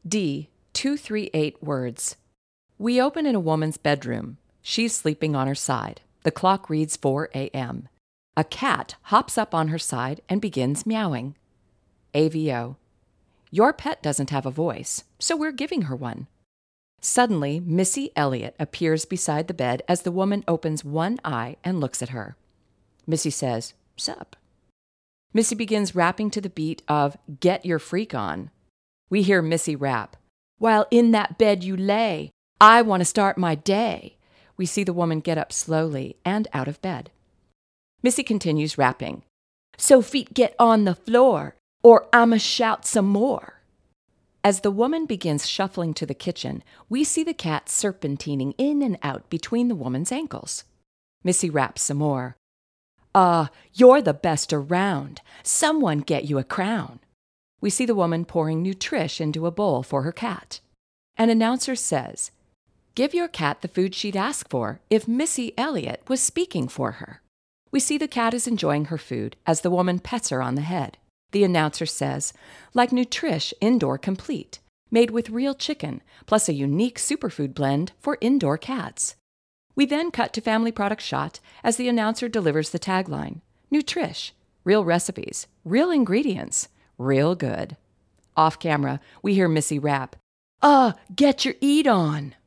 D. 238 words. We open in a woman's bedroom. She's sleeping on her side. The clock reads 4 a.m. A cat hops up on her side and begins meowing. AVO. Your pet doesn't have a voice, so we're giving her one. Suddenly, Missy Elliott appears beside the bed as the woman opens one eye and looks at her. Missy says, "Sup?" Missy begins rapping to the beat of "Get Your Freak On." We hear Missy rap, "While in that bed you lay, I want to start my day." We see the woman get up slowly and out of bed. Missy continues rapping, "So feet get on the floor, or I'ma shout some more." As the woman begins shuffling to the kitchen, we see the cat serpentining in and out between the woman's ankles. Missy raps some more, "You're the best around. Someone get you a crown." We see the woman pouring Nutrish into a bowl for her cat. An announcer says, "Give your cat the food she'd ask for if Missy Elliott was speaking for her." We see the cat is enjoying her food as the woman pets her on the head. The announcer says, "Like Nutrish Indoor Complete, made with real chicken, plus a unique superfood blend for indoor cats." We then cut to Family Product Shot as the announcer delivers the tagline, "Nutrish, real recipes, real ingredients, real good." Off camera, we hear Missy rap, "Get your eat on."